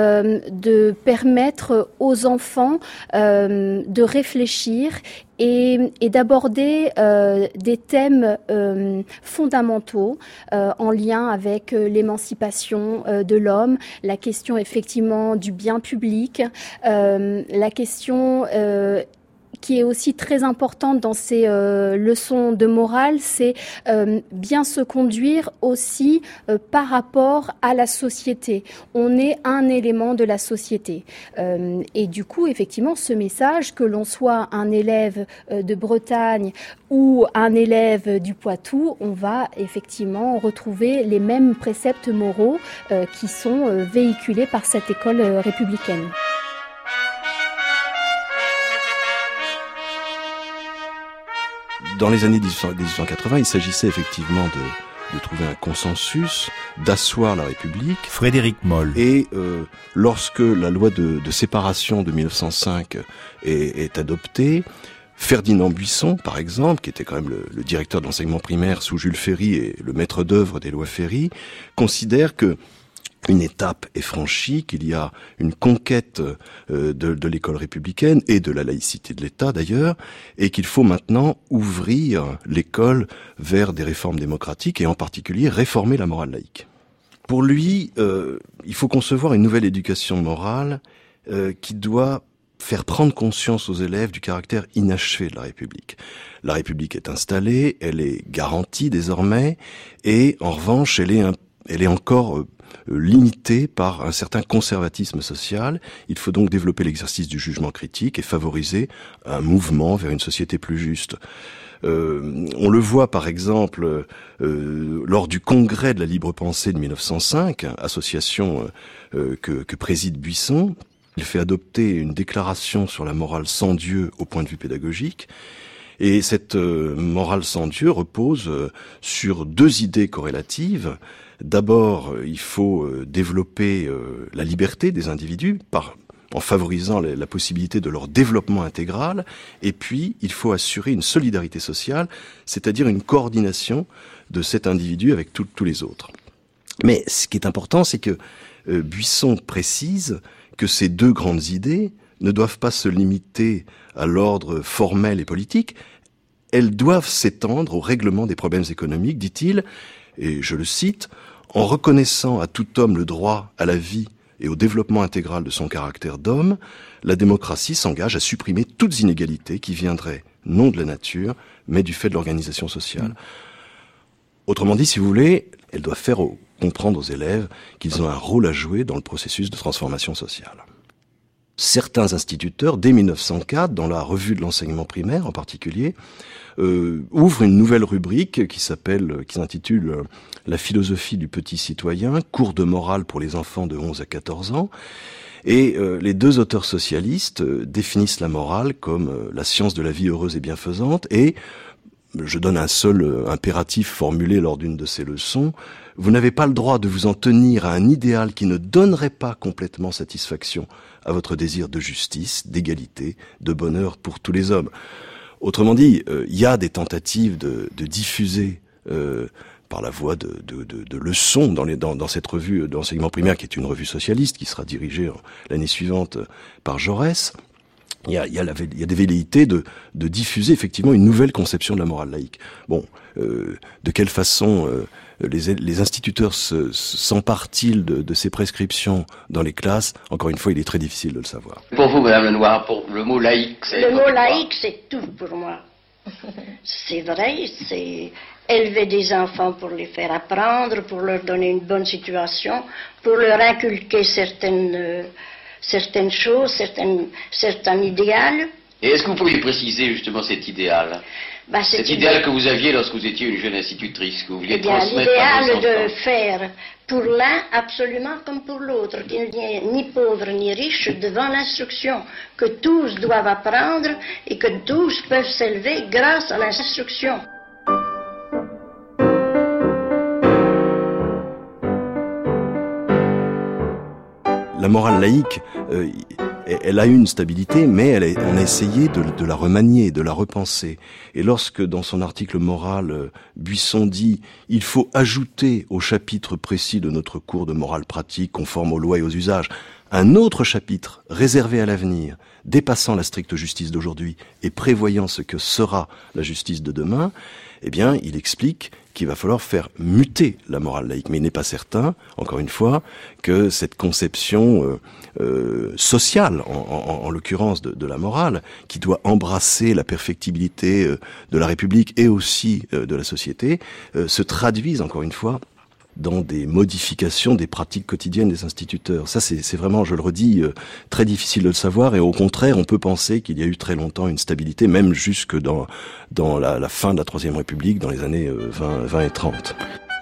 de permettre aux enfants de réfléchir et d'aborder des thèmes fondamentaux en lien avec l'émancipation de l'homme, la question effectivement du bien public, la question qui est aussi très importante dans ces leçons de morale, c'est bien se conduire aussi par rapport à la société. On est un élément de la société. Et du coup, effectivement, ce message, que l'on soit un élève de Bretagne ou un élève du Poitou, on va effectivement retrouver les mêmes préceptes moraux qui sont véhiculés par cette école républicaine. Dans les années 1880, il s'agissait effectivement de trouver un consensus, d'asseoir la République. Frédéric Moll. Et lorsque la loi de séparation de 1905 est adoptée, Ferdinand Buisson, par exemple, qui était quand même le directeur de l'enseignement primaire sous Jules Ferry et le maître d'œuvre des lois Ferry, considère que une étape est franchie, qu'il y a une conquête de l'école républicaine et de la laïcité de l'État d'ailleurs, et qu'il faut maintenant ouvrir l'école vers des réformes démocratiques et en particulier réformer la morale laïque. Pour lui, il faut concevoir une nouvelle éducation morale qui doit faire prendre conscience aux élèves du caractère inachevé de la République. La République est installée, elle est garantie désormais, et en revanche, elle est encore limitée par un certain conservatisme social. Il faut donc développer l'exercice du jugement critique et favoriser un mouvement vers une société plus juste. On le voit par exemple lors du congrès de la libre pensée de 1905, association que préside Buisson. Il fait adopter une déclaration sur la morale sans Dieu au point de vue pédagogique. Et cette morale sans Dieu repose sur deux idées corrélatives. D'abord, il faut développer la liberté des individus en favorisant la possibilité de leur développement intégral. Et puis, il faut assurer une solidarité sociale, c'est-à-dire une coordination de cet individu avec tous les autres. Mais ce qui est important, c'est que Buisson précise que ces deux grandes idées ne doivent pas se limiter à l'ordre formel et politique, elles doivent s'étendre au règlement des problèmes économiques, dit-il, et je le cite, « En reconnaissant à tout homme le droit à la vie et au développement intégral de son caractère d'homme, la démocratie s'engage à supprimer toutes inégalités qui viendraient non de la nature, mais du fait de l'organisation sociale. » Autrement dit, si vous voulez, elle doit faire comprendre aux élèves qu'ils ont un rôle à jouer dans le processus de transformation sociale. certains instituteurs, dès 1904, dans la revue de l'enseignement primaire en particulier, ouvrent une nouvelle rubrique qui s'intitule « La philosophie du petit citoyen, cours de morale pour les enfants de 11 à 14 ans ». Et les deux auteurs socialistes définissent la morale comme la science de la vie heureuse et bienfaisante, et je donne un seul impératif formulé lors d'une de ces leçons: vous n'avez pas le droit de vous en tenir à un idéal qui ne donnerait pas complètement satisfaction à votre désir de justice, d'égalité, de bonheur pour tous les hommes. Autrement dit, il y a des tentatives de diffuser par la voie de leçons dans cette revue d'enseignement primaire, qui est une revue socialiste, qui sera dirigée l'année suivante par Jaurès. Il y a des velléités de diffuser effectivement une nouvelle conception de la morale laïque. Bon, de quelle façon les instituteurs s'emparent-ils de ces prescriptions dans les classes? Encore une fois, il est très difficile de le savoir. Pour vous, Madame Lenoir, pour le mot laïque, c'est... Le mot laïque, c'est tout pour moi. C'est vrai, c'est élever des enfants pour les faire apprendre, pour leur donner une bonne situation, pour leur inculquer certaines choses, certains idéaux. Et est-ce que vous pourriez préciser justement cet idéal? Cet idéal que vous aviez lorsque vous étiez une jeune institutrice, que vous vouliez transmettre à vos enfants. L'idéal de faire pour l'un absolument comme pour l'autre, qu'il n'y ait ni pauvre ni riche devant l'instruction, que tous doivent apprendre et que tous peuvent s'élever grâce à l'instruction. La morale laïque, elle a une stabilité, mais on a essayé de la remanier, de la repenser. Et lorsque, dans son article moral, Buisson dit « Il faut ajouter au chapitre précis de notre cours de morale pratique, conforme aux lois et aux usages, un autre chapitre réservé à l'avenir, dépassant la stricte justice d'aujourd'hui et prévoyant ce que sera la justice de demain », eh bien, il explique qu'il va falloir faire muter la morale laïque. Mais il n'est pas certain, encore une fois, que cette conception sociale, en l'occurrence de la morale, qui doit embrasser la perfectibilité de la République et aussi de la société, se traduise, encore une fois, dans des modifications des pratiques quotidiennes des instituteurs. Ça, c'est vraiment, je le redis, très difficile de le savoir, et au contraire, on peut penser qu'il y a eu très longtemps une stabilité, même jusque dans la fin de la Troisième République, dans les années 20 et 30.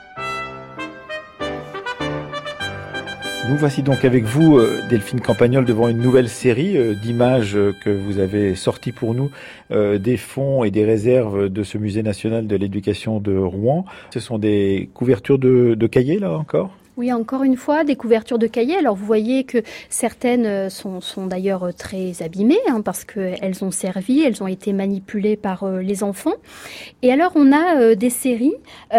Nous voici donc avec vous, Delphine Campagnol, devant une nouvelle série d'images que vous avez sorties pour nous des fonds et des réserves de ce Musée national de l'éducation de Rouen. Ce sont des couvertures de cahiers, là, encore ? Oui, encore une fois, des couvertures de cahiers. Alors, vous voyez que certaines sont d'ailleurs très abîmées, parce qu'elles ont servi, elles ont été manipulées par les enfants. Et alors, on a des séries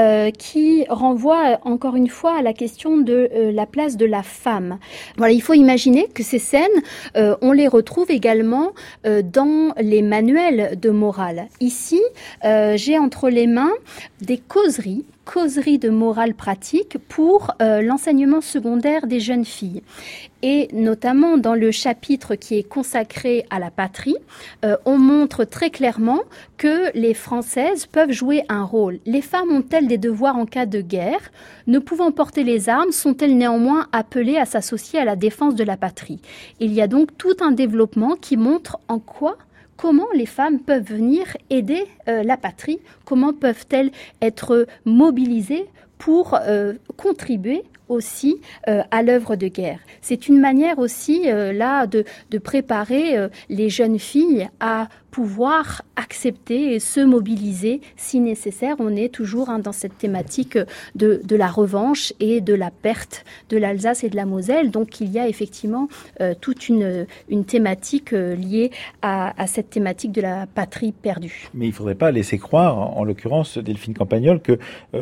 qui renvoient encore une fois à la question de la place de la femme. Voilà, il faut imaginer que ces scènes, on les retrouve également dans les manuels de morale. Ici, j'ai entre les mains des causeries de morale pratique pour l'enseignement secondaire des jeunes filles. Et notamment dans le chapitre qui est consacré à la patrie, on montre très clairement que les Françaises peuvent jouer un rôle. Les femmes ont-elles des devoirs en cas de guerre? Ne pouvant porter les armes, sont-elles néanmoins appelées à s'associer à la défense de la patrie? Il y a donc tout un développement qui montre comment les femmes peuvent venir aider la patrie, comment peuvent-elles être mobilisées pour contribuer aussi à l'œuvre de guerre. C'est une manière aussi là de préparer les jeunes filles à pouvoir accepter et se mobiliser si nécessaire. On est toujours dans cette thématique de la revanche et de la perte de l'Alsace et de la Moselle. Donc il y a effectivement toute une thématique liée à cette thématique de la patrie perdue. Mais il ne faudrait pas laisser croire, en l'occurrence Delphine Campagnol, que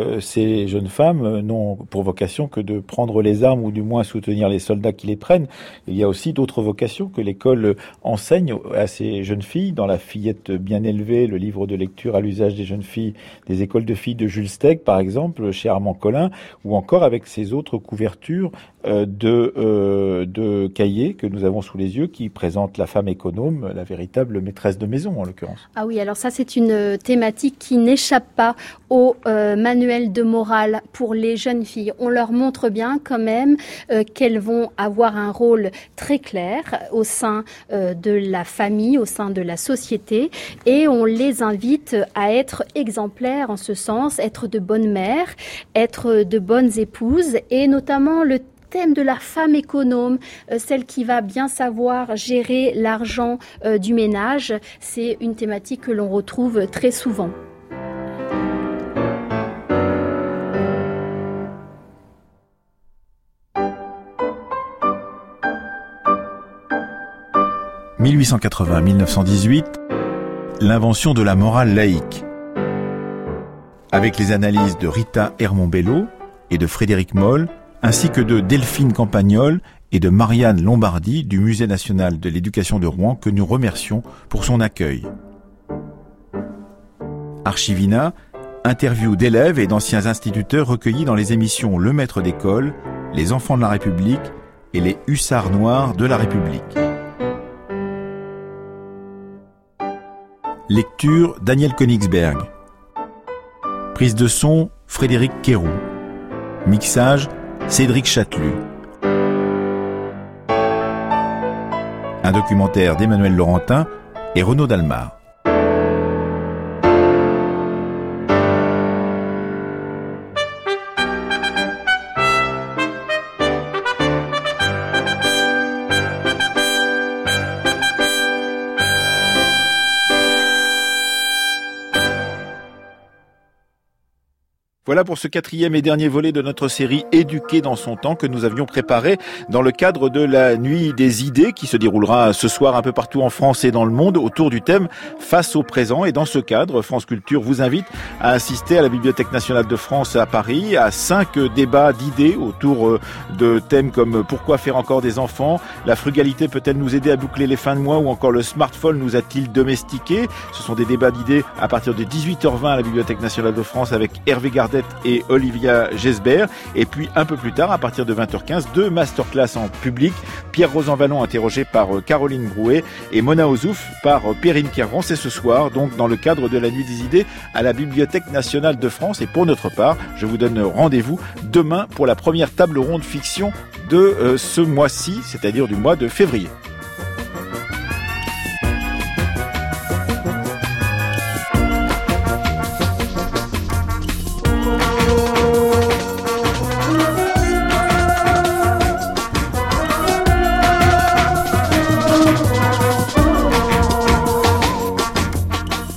ces jeunes femmes n'ont pour vocation que de prendre les armes ou du moins soutenir les soldats qui les prennent. Il y a aussi d'autres vocations que l'école enseigne à ces jeunes filles dans la Fillette bien élevée, le livre de lecture à l'usage des jeunes filles des écoles de filles de Jules Steg, par exemple, chez Armand Collin, ou encore avec ces autres couvertures de cahiers que nous avons sous les yeux qui présentent la femme économe, la véritable maîtresse de maison en l'occurrence. Ah oui, alors ça c'est une thématique qui n'échappe pas au manuel de morale pour les jeunes filles. On leur montre bien quand même qu'elles vont avoir un rôle très clair au sein de la famille, au sein de la société, et on les invite à être exemplaires en ce sens, être de bonnes mères, être de bonnes épouses, et notamment le thème de la femme économe, celle qui va bien savoir gérer l'argent du ménage, c'est une thématique que l'on retrouve très souvent. « 1880-1918, l'invention de la morale laïque. Avec les analyses de Rita Hermont-Bello et de Frédéric Moll, ainsi que de Delphine Campagnol et de Marianne Lombardi du Musée national de l'éducation de Rouen, que nous remercions pour son accueil. Archivina, interview d'élèves et d'anciens instituteurs recueillis dans les émissions Le Maître d'école, Les Enfants de la République et Les Hussards Noirs de la République. Lecture Daniel Königsberg. Prise de son Frédéric Quéroux. Mixage Cédric Châtelu. Un documentaire d'Emmanuel Laurentin et Renaud Dalmar. Voilà pour ce 4e et dernier volet de notre série Éduquer dans son temps que nous avions préparé dans le cadre de la Nuit des idées qui se déroulera ce soir un peu partout en France et dans le monde autour du thème Face au présent. Et dans ce cadre, France Culture vous invite à assister à la Bibliothèque nationale de France à Paris à 5 débats d'idées autour de thèmes comme pourquoi faire encore des enfants, la frugalité peut-elle nous aider à boucler les fins de mois ou encore le smartphone nous a-t-il domestiqués. Ce sont des débats d'idées à partir de 18h20 à la Bibliothèque nationale de France avec Hervé Gardette et Olivia Gesbert. Et puis un peu plus tard, à partir de 20h15, 2 masterclass en public. Pierre Rosan Vallon interrogé par Caroline Brouet et Mona Ozouf par Perrine Kervran. C'est ce soir, donc dans le cadre de la Nuit des idées à la Bibliothèque nationale de France. Et pour notre part, je vous donne rendez-vous demain pour la première table ronde fiction de ce mois-ci, c'est-à-dire du mois de février.